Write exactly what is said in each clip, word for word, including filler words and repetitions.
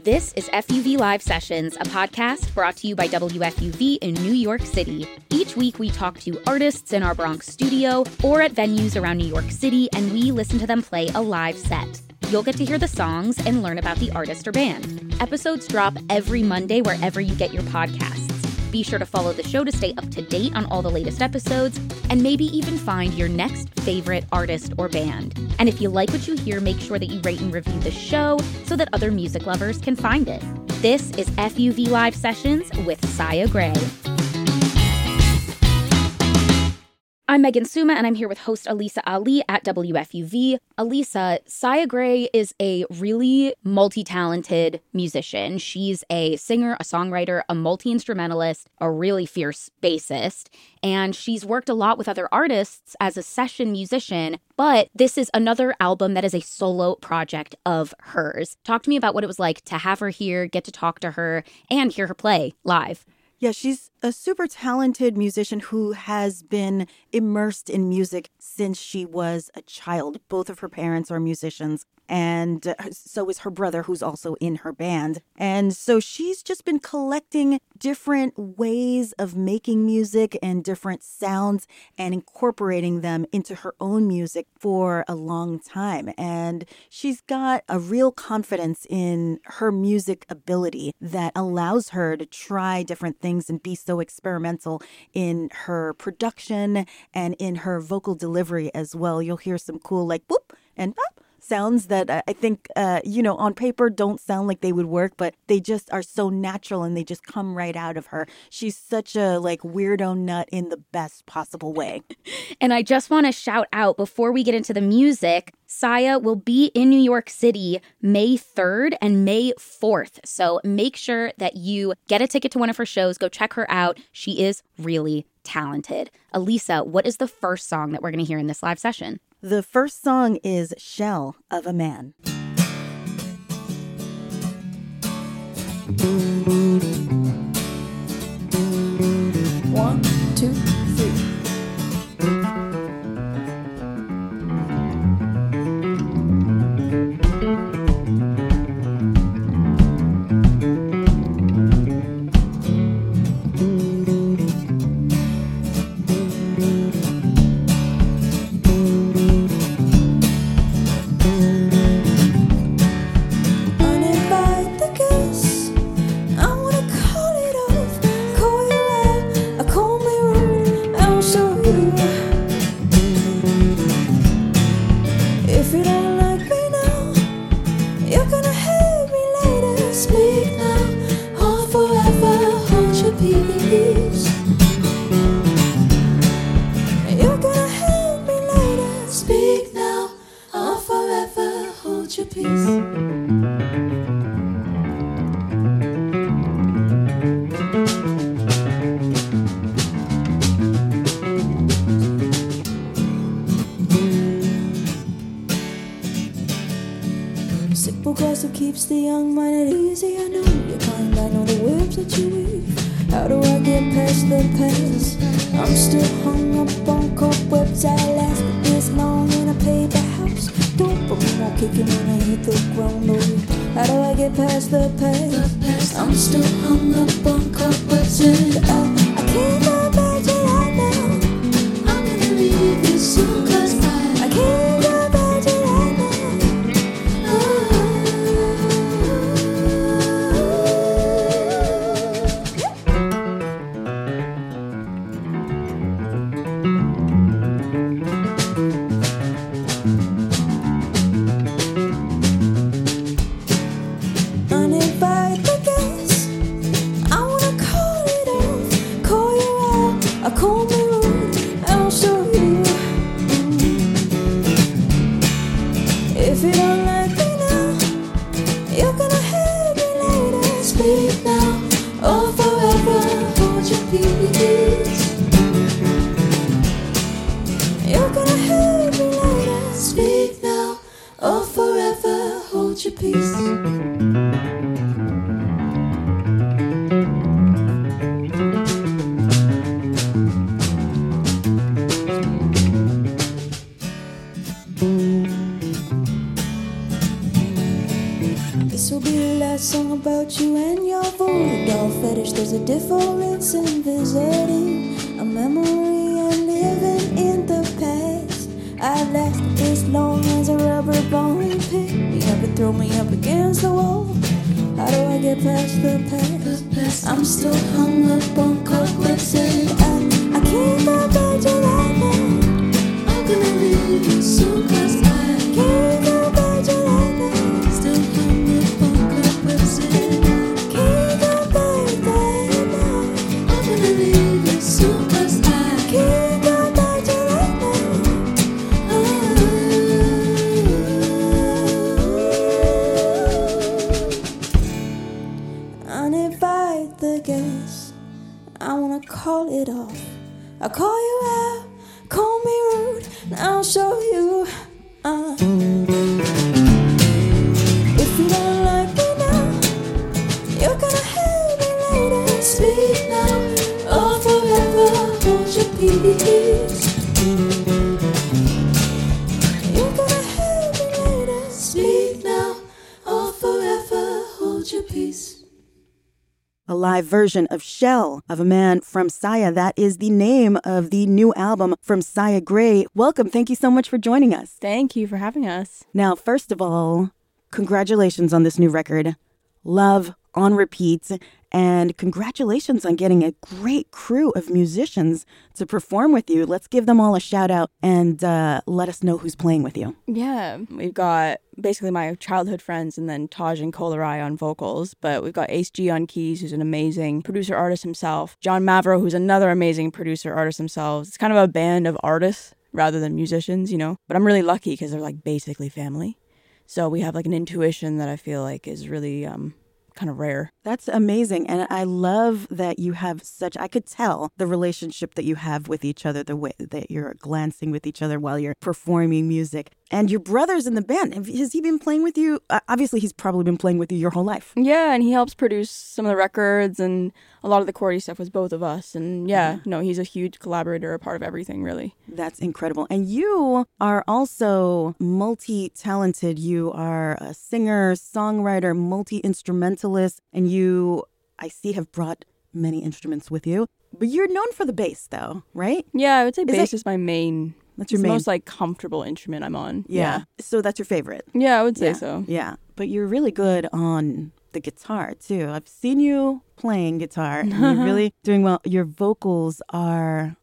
This is F U V Live Sessions, a podcast brought to you by W F U V in New York City. Each week, we talk to artists in our Bronx studio or at venues around New York City, and we listen to them play a live set. You'll get to hear the songs and learn about the artist or band. Episodes drop every Monday wherever you get your podcasts. Be sure to follow the show to stay up to date on all the latest episodes, and maybe even find your next favorite artist or band. And if you like what you hear, make sure that you rate and review the show so that other music lovers can find it. This is F U V Live Sessions with Saya Gray. I'm Megan Suma, and I'm here with host Alisa Ali at W F U V. Alisa, Saya Gray is a really multi-talented musician. She's a singer, a songwriter, a multi-instrumentalist, a really fierce bassist, and she's worked a lot with other artists as a session musician, but this is another album that is a solo project of hers. Talk to me about what it was like to have her here, get to talk to her, and hear her play live. Yeah, she's a super talented musician who has been immersed in music since she was a child. Both of her parents are musicians, and so is her brother, who's also in her band. And so she's just been collecting different ways of making music and different sounds and incorporating them into her own music for a long time. And she's got a real confidence in her music ability that allows her to try different things and be so experimental in her production and in her vocal delivery as well. You'll hear some cool like whoop and pop sounds that I think, uh, you know, on paper don't sound like they would work, but they just are so natural and they just come right out of her. She's such a like weirdo nut in the best possible way. And I just want to shout out before we get into the music, Saya will be in New York City May third and May fourth. So make sure that you get a ticket to one of her shows. Go check her out. She is really talented. Alisa, what is the first song that we're going to hear in this live session? The first song is Shell of a Man. One, two, three. Keeps the young mind at easy. I know your kind, I know the webs that you weave. How do I get past the past? I'm still hung up on cobwebs. I lasted this long in a paper house. Don't put me on kicking when I hit the ground. Oh, how do I get past the past? I'm still hung up on cobwebs, and I, I can't go back to that now. I'm gonna leave this soon, cause I, I can't go back to that now. This will be the last song about you and your voodoo doll fetish. There's a difference in visiting a memory and living in the past. I've lasted as long as a rubber bone. Pick me up and throw me up against the wall. How do I get past the past? I'm still hung up on cobwebs and I, I can't go back to that night. I'm gonna leave you so close. I can't go back to that night. Still hung up on cobwebs and I can't go back that night. I'm gonna leave you so close. I can't go back to that night. Oh. Uninvite the guests. I wanna call it off. I'll call you out, call me rude, and I'll show you. Uh. If you don't like me now, you're gonna hate me later. Speak now, or forever hold your peace. You're gonna hate me later. Speak now, or forever hold your peace. A live version of Shell of a Man from Saya. That is the name of the new album from Saya Gray. Welcome. Thank you so much for joining us. Thank you for having us. Now, first of all, congratulations on this new record. Love on repeat. And congratulations on getting a great crew of musicians to perform with you. Let's give them all a shout out and uh, let us know who's playing with you. Yeah, we've got basically my childhood friends and then Taj and Kolarai on vocals. But we've got Ace G on keys, who's an amazing producer artist himself. John Mavro, who's another amazing producer artist himself. It's kind of a band of artists rather than musicians, you know. But I'm really lucky because they're like basically family. So we have like an intuition that I feel like is really um, kind of rare. That's amazing. And I love that you have such, I could tell the relationship that you have with each other, the way that you're glancing with each other while you're performing music. And your brother's in the band. Has he been playing with you? Uh, obviously, he's probably been playing with you your whole life. Yeah, and he helps produce some of the records, and a lot of the chordy stuff was both of us. And yeah, yeah. no, he's a huge collaborator, a part of everything, really. That's incredible. And you are also multi-talented. You are a singer, songwriter, multi-instrumentalist, and you, I see, have brought many instruments with you. But you're known for the bass, though, right? Yeah, I would say is bass it- is my main... That's your it's main. the most like comfortable instrument I'm on. Yeah. Yeah. So that's your favorite. Yeah, I would say yeah. so. Yeah. But you're really good on the guitar too. I've seen you playing guitar and you're really doing well. Your vocals are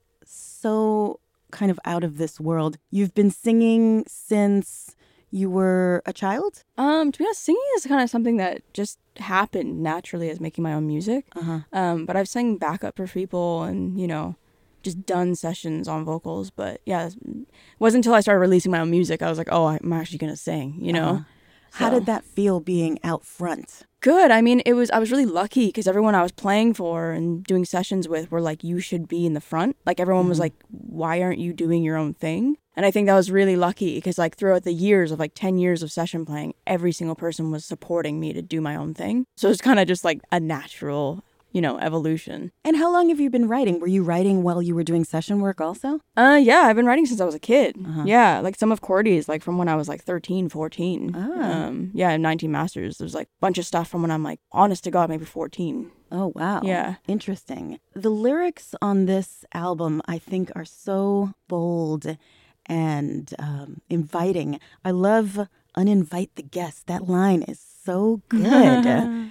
so kind of out of this world. You've been singing since you were a child? Um, to be honest, singing is kind of something that just happened naturally as making my own music. Uh-huh. Um, but I've sang backup for people and, you know, just done sessions on vocals. But yeah, it wasn't until I started releasing my own music I was like, oh, I'm actually gonna sing, you know. Uh-huh. How So- did that feel being out front? Good. I mean, it was. I was really lucky because everyone I was playing for and doing sessions with were like, you should be in the front. Like everyone was Mhm. like, why aren't you doing your own thing? And I think that was really lucky because like throughout the years of like ten years of session playing, every single person was supporting me to do my own thing. So it's kind of just like a natural, you know, evolution. And how long have you been writing? Were you writing while you were doing session work also? Uh, yeah, I've been writing since I was a kid. Uh-huh. Yeah, like some of Cordy's, like from when I was like thirteen, fourteen. Ah. Um, yeah, I have nineteen masters. There's like a bunch of stuff from when I'm like, honest to God, maybe fourteen. Oh, wow. Yeah. Interesting. The lyrics on this album, I think, are so bold and um, inviting. I love uninvite the guest. That line is so good.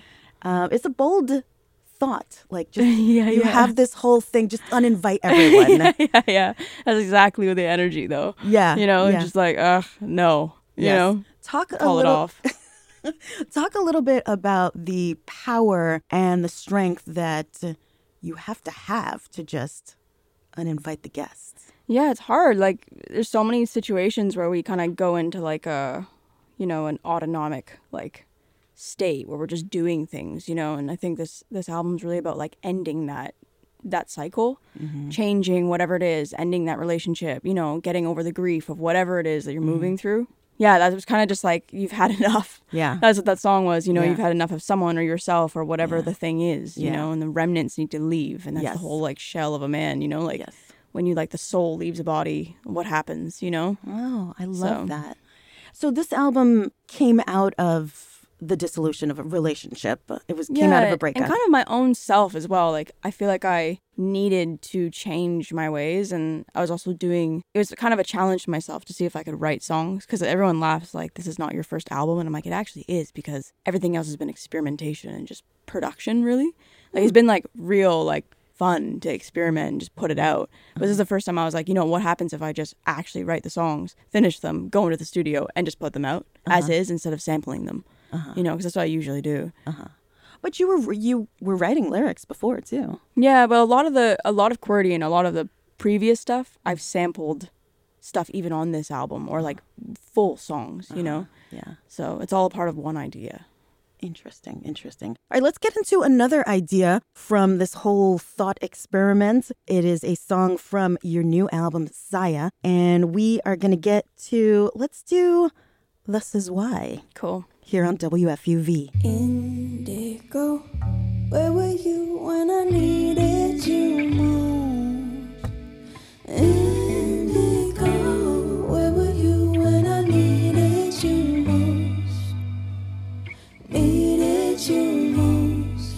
uh, it's a bold thought. Like, just yeah, you yeah. have this whole thing, just uninvite everyone. yeah, yeah, yeah. That's exactly the energy, though. Yeah, You know, yeah. just like, ugh, no. You Yes. know, Talk a call it little, off. Talk a little bit about the power and the strength that you have to have to just uninvite the guests. Yeah, it's hard. Like, there's so many situations where we kind of go into like a, you know, an autonomic like state where we're just doing things, you know. And I think this this album's really about like ending that that cycle, Mm-hmm. changing whatever it is, ending that relationship, you know, getting over the grief of whatever it is that you're moving through. Yeah, that was kind of just like you've had enough. Yeah. That's what that song was, you know, Yeah. you've had enough of someone or yourself or whatever Yeah. the thing is, you Yeah. know, and the remnants need to leave. And that's Yes. the whole like shell of a man, you know, like Yes. when you like the soul leaves a body, what happens, you know? Oh, I love So- that. So this album came out of the dissolution of a relationship. It was came yeah, out of a breakup. And kind of my own self as well. Like, I feel like I needed to change my ways. And I was also doing, it was kind of a challenge to myself to see if I could write songs. Because everyone laughs like, this is not your first album. And I'm like, it actually is, because everything else has been experimentation and just production, really. Like, it's been like real, like, fun to experiment and just put it out. But this is the first time I was like, you know, what happens if I just actually write the songs, finish them, go into the studio, and just put them out uh-huh. as is instead of sampling them. Uh-huh. You know, because that's what I usually do. Uh-huh. But you were you were writing lyrics before too. Yeah, but a lot of the a lot of QWERTY and a lot of the previous stuff, I've sampled stuff even on this album, or like full songs. You uh-huh. know. Yeah. So it's all a part of one idea. Interesting, interesting. All right, let's get into another idea from this whole thought experiment. It is a song from your new album, Saya, and we are going to get to, let's do This Is Why. Cool. Here on W F U V. Indigo, where were you when I needed you most? Indigo, where were you when I needed you most? Needed you most.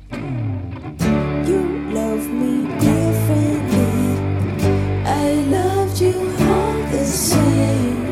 You love me differently. I loved you all the same.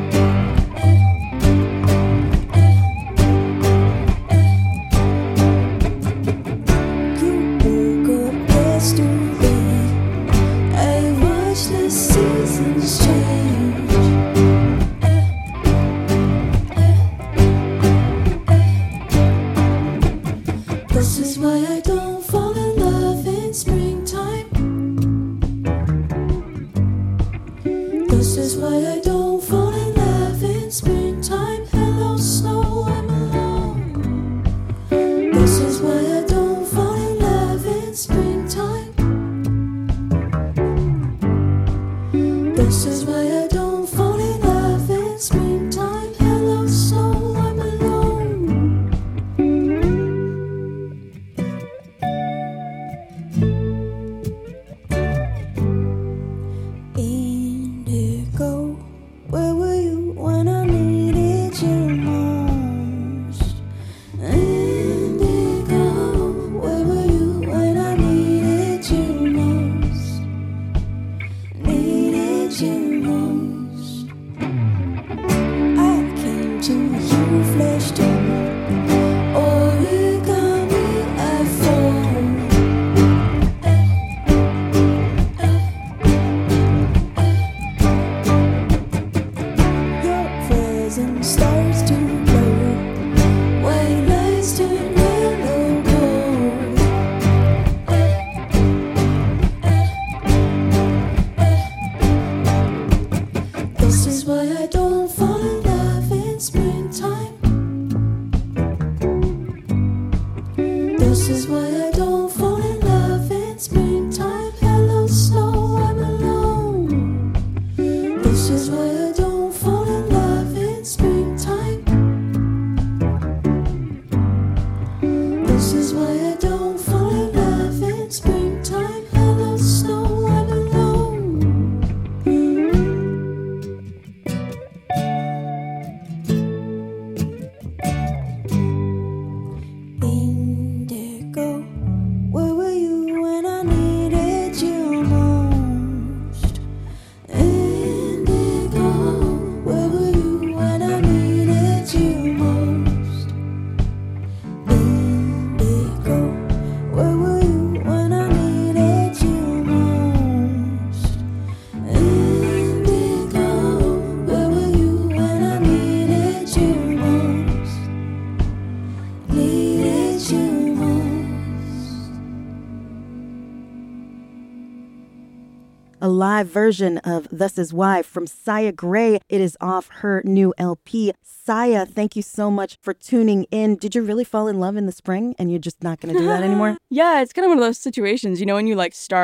A live version of This Is Why from Saya Gray. It is off her new L P. Saya, thank you so much for tuning in. Did you really fall in love in the spring and you're just not going to do that anymore? Yeah, it's kind of one of those situations, you know, when you like start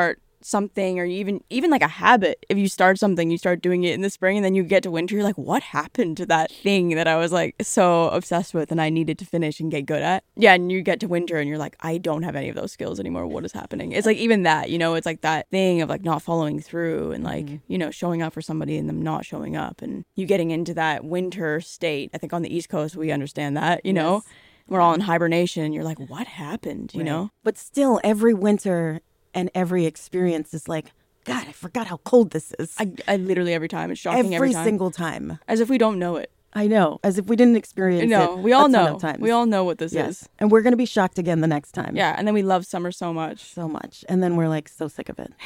something, or even even like a habit. If you start something, you start doing it in the spring, and then you get to winter, you're like, what happened to that thing that I was like so obsessed with and I needed to finish and get good at? Yeah, and you get to winter and you're like, I don't have any of those skills anymore. What is happening? It's like even that, you know, it's like that thing of like not following through and like, mm-hmm. you know, showing up for somebody and them not showing up, and you getting into that winter state. I think on the East Coast we understand that, you yes. know. We're all in hibernation. You're like, what happened, you right. know? But still, every winter and every experience is like, God, I forgot how cold this is. I, I literally, every time. It's shocking every, every time. single time. As if we don't know it. I know. As if we didn't experience no, it. we all a know. Ton of times. We all know what this yes. is. And we're going to be shocked again the next time. Yeah, and then we love summer so much. So much. And then we're like so sick of it.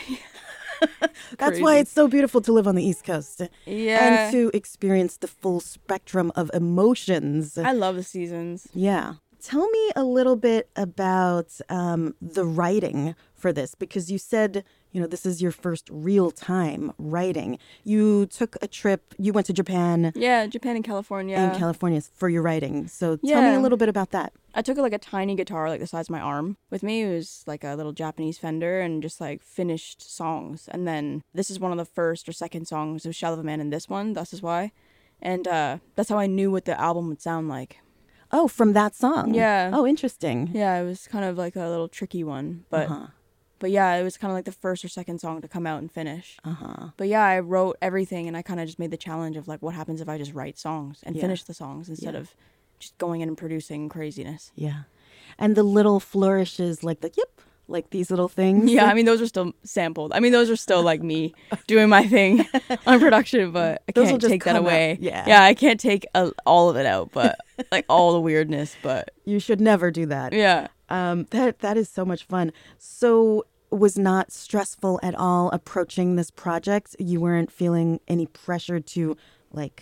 That's why it's so beautiful to live on the East Coast. Yeah. And to experience the full spectrum of emotions. I love the seasons. Yeah. Tell me a little bit about um, the writing for this, because you said, you know, this is your first real time writing. You took a trip, you went to Japan. Yeah, Japan and California. And California for your writing. So yeah. tell me a little bit about that. I took like a tiny guitar, like the size of my arm, with me. It was like a little Japanese Fender, and just like finished songs. And then this is one of the first or second songs of Shell of a Man in this one, Thus Is Why. And uh, that's how I knew what the album would sound like. Oh, from that song? Yeah. Oh, interesting. Yeah, it was kind of like a little tricky one. But uh-huh. but yeah, it was kind of like the first or second song to come out and finish. Uh-huh. But yeah, I wrote everything, and I kind of just made the challenge of like, what happens if I just write songs and yeah. finish the songs instead yeah. of just going in and producing craziness. Yeah. And the little flourishes, like the yip, like these little things. Yeah, I mean, those are still sampled. I mean, those are still like me doing my thing on production, but I those can't take that away. Out. Yeah. Yeah, I can't take a, all of it out, but like all the weirdness, but. You should never do that. Yeah. Um, that That is so much fun. So was not stressful at all approaching this project? You weren't feeling any pressure to like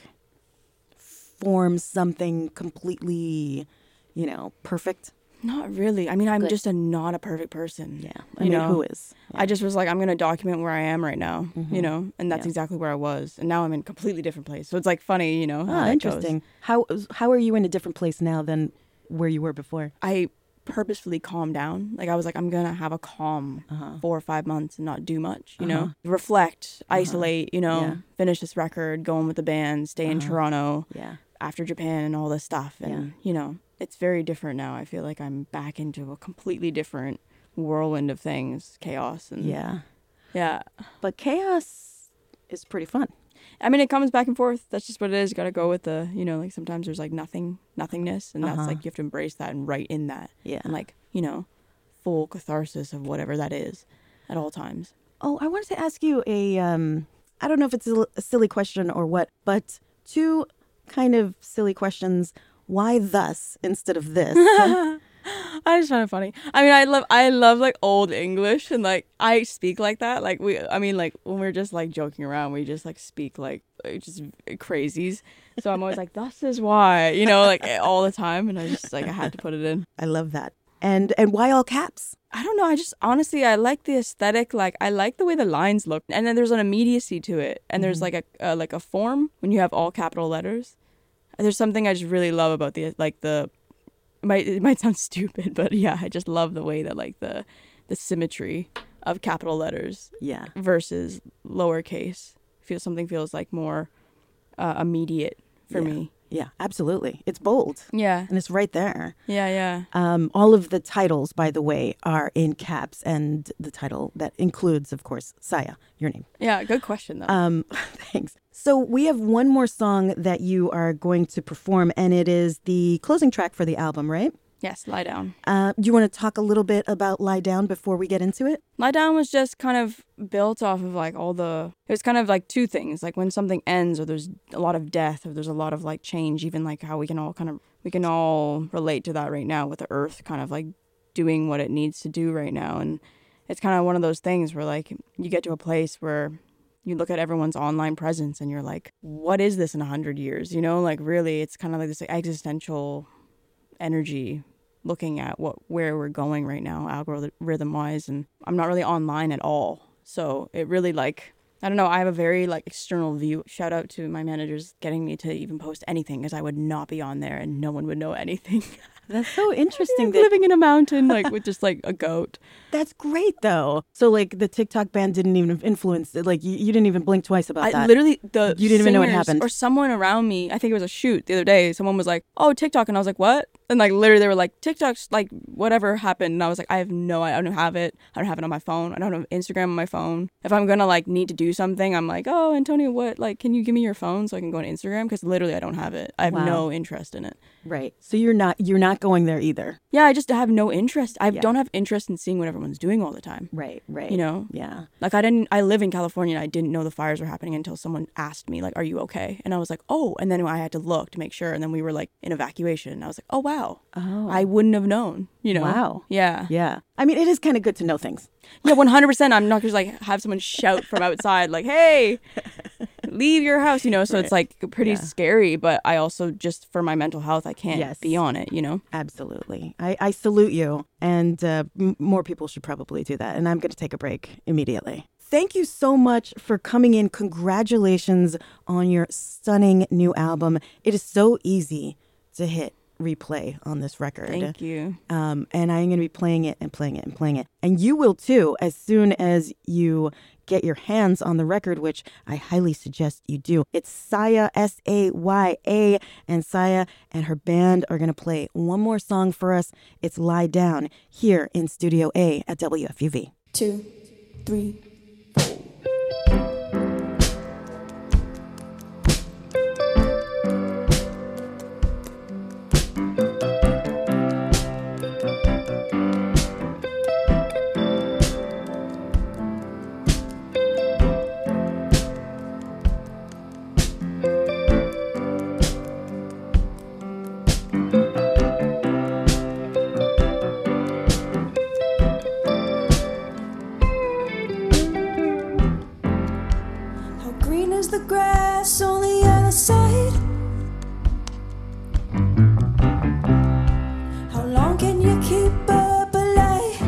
form something completely, you know, perfect? Not really. I mean, I'm Good. just a not a perfect person. Yeah. I you mean, know, who is? Yeah. I just was like, I'm going to document where I am right now, mm-hmm. you know, and that's yeah. exactly where I was. And now I'm in a completely different place. So it's like funny, you know. How ah, interesting. Goes. How How are you in a different place now than where you were before? I purposefully calmed down. Like I was like, I'm going to have a calm uh-huh. four or five months and not do much, you uh-huh. know, reflect, uh-huh. isolate, you know, yeah. finish this record, go on with the band, stay uh-huh. in Toronto yeah. after Japan and all this stuff. And, yeah. you know. It's very different now. I feel like I'm back into a completely different whirlwind of things, chaos. And yeah. Yeah. But chaos is pretty fun. I mean, it comes back and forth. That's just what it is. You got to go with the, you know, like sometimes there's like nothing, nothingness. And that's uh-huh. like you have to embrace that and write in that. Yeah. And like, you know, full catharsis of whatever that is at all times. Oh, I wanted to ask you a, um, I don't know if it's a, a silly question or what, but two kind of silly questions. Why thus instead of this? I just find it funny. I mean, I love, I love like old English, and like I speak like that. Like we, I mean, like when we're just like joking around, we just like speak like, like just crazies. So I'm always like, "Thus is why," you know, like all the time. And I just like I had to put it in. I love that. And and why all caps? I don't know. I just honestly, I like the aesthetic. Like I like the way the lines look, and then there's an immediacy to it, and mm-hmm. there's like a uh, like a form when you have all capital letters. There's something I just really love about the, like the, it might, it might sound stupid, but yeah, I just love the way that like the, the symmetry of capital letters yeah. versus lowercase. Feel something feels like more uh, immediate for yeah. me. Yeah, absolutely. It's bold. Yeah. And it's right there. Yeah, yeah. Um, all of the titles, by the way, are in caps, and the title that includes, of course, Saya, your name. Yeah, good question, though. Um, thanks. So we have one more song that you are going to perform, and it is the closing track for the album, right? Yes, Lie Down. Uh, do you want to talk a little bit about Lie Down before we get into it? Lie Down was just kind of built off of like all the, it was kind of like two things, like when something ends or there's a lot of death or there's a lot of like change, even like how we can all kind of, we can all relate to that right now with the earth kind of like doing what it needs to do right now. And it's kind of one of those things where like you get to a place where you look at everyone's online presence and you're like, what is this in a hundred years? You know, like really it's kind of like this existential energy looking at what where we're going right now algorithm wise, and I'm not really online at all, so it really like I don't know, I have a very like external view. Shout out to my managers getting me to even post anything, because I would not be on there and no one would know anything. That's so interesting. that living in a mountain, like with just like a goat. That's great, though. So, like, the TikTok ban didn't even influence it. Like, you, you didn't even blink twice about I that. Literally, the you didn't even know what singers happened. Or someone around me, I think it was a shoot the other day. Someone was like, "Oh, TikTok," and I was like, "What?" And like literally, they were like, "TikTok's like whatever happened," and I was like, "I have no, I don't have it. I don't have it on my phone. I don't have Instagram on my phone. If I'm gonna like need to do something, I'm like, oh, Antonio, what? Like, can you give me your phone so I can go on Instagram? Because literally, I don't have it. I have Wow. no interest in it. Right. So you're not you're not going there either. Yeah, I just have no interest. I Yeah. don't have interest in seeing what everyone's doing all the time. Right. Right. You know? Yeah. Like I didn't, I live in California and I didn't know the fires were happening until someone asked me like, are you okay? And I was like, oh, and then I had to look to make sure. And then we were like in evacuation and I was like, oh, wow. Oh. I wouldn't have known, you know? Wow. Yeah. Yeah. I mean, it is kind of good to know things. Yeah, one hundred percent. I'm not just like have someone shout from outside like, hey, leave your house, you know? So Right. it's like pretty Yeah. scary, but I also just for my mental health, I can't Yes. be on it, you know? Absolutely. I, I salute you. And uh, m- more people should probably do that. And I'm going to take a break immediately. Thank you so much for coming in. Congratulations on your stunning new album. It is so easy to hit replay on this record. Thank you. Um, and I'm going to be playing it and playing it and playing it. And you will too, as soon as you get your hands on the record, which I highly suggest you do. It's Saya, S A Y A, and Saya and her band are going to play one more song for us. It's Lie Down here in Studio A at W F U V. Two, three. How green is the grass on the other side? How long can you keep up a lie?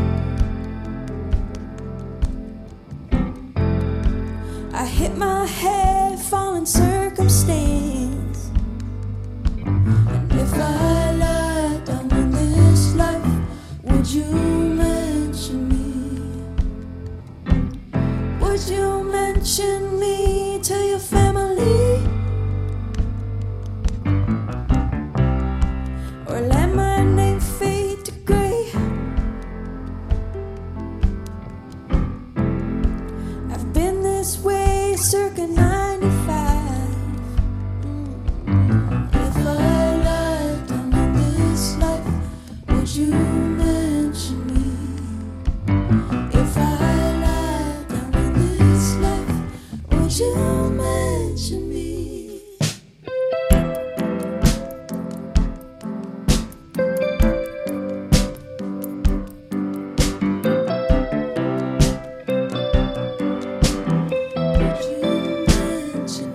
I hit my head falling circumstance. And if I lie down in this life, would you mention me? Would you mention me to your family? Or let my name fade to gray? I've been this way circa ninety-five. Mm. If I lie down in this life, would you mention me? If I lie down in this life, would you mention me? Would you mention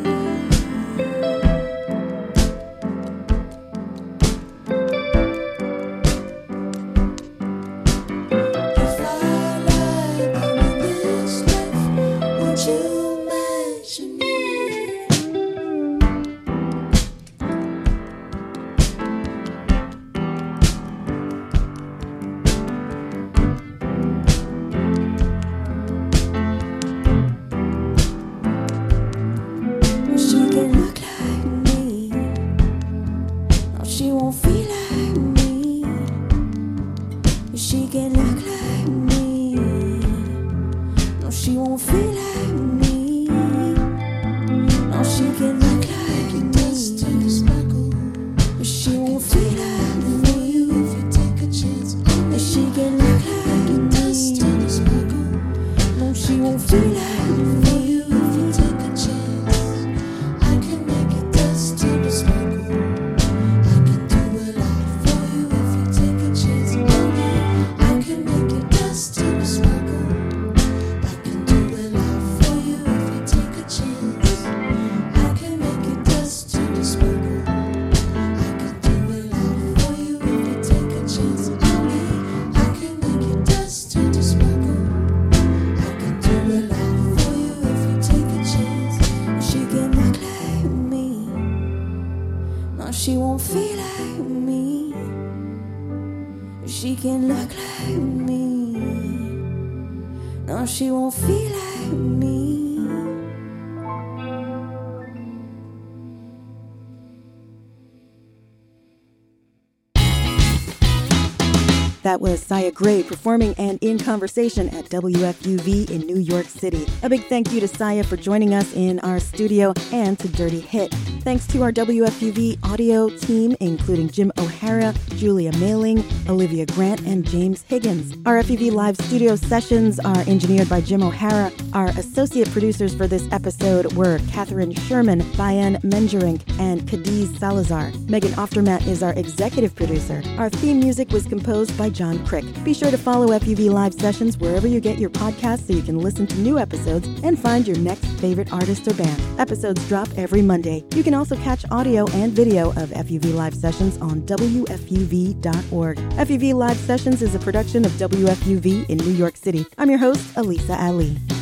If I lie down in this life, would you mention me? She can look like me. No, she won't feel like me. She can look like me. No, she won't feel like me. No, she can look like me. But she won't feel like me. If you take a chance, and she can look like me. No, she won't feel like me. If you take a chance, I can make it dust to the sparkle. I can do a lot for you if you take a chance on me. I can make it dust to the sparkle. I can do a lot for you if you take a chance. I can make it dust to the sparkle. I can do a lot for you if you take a chance on me. I can make it dust to the sparkle. I can do a lot for you if you take a chance. She can look like me. No, she won't feel like me. she can look like me. No, she won't feel like me. That was Saya Gray performing and in conversation at W F U V in New York City. A big thank you to Saya for joining us in our studio and to Dirty Hit. Thanks to our W F U V audio team, including Jim O'Hara, Julia Mailing, Olivia Grant, and James Higgins. Our F U V Live studio sessions are engineered by Jim O'Hara. Our associate producers for this episode were Catherine Sherman, Bayan Menjerink, and Cadiz Salazar. Megan Oftermatt is our executive producer. Our theme music was composed by John Crick. Be sure to follow F U V Live sessions wherever you get your podcasts so you can listen to new episodes and find your next favorite artist or band. Episodes drop every Monday. You can also catch audio and video of F U V Live sessions on W F U V dot org. F U V Live Sessions is a production of W F U V in New York City. I'm your host, Elisa Ali.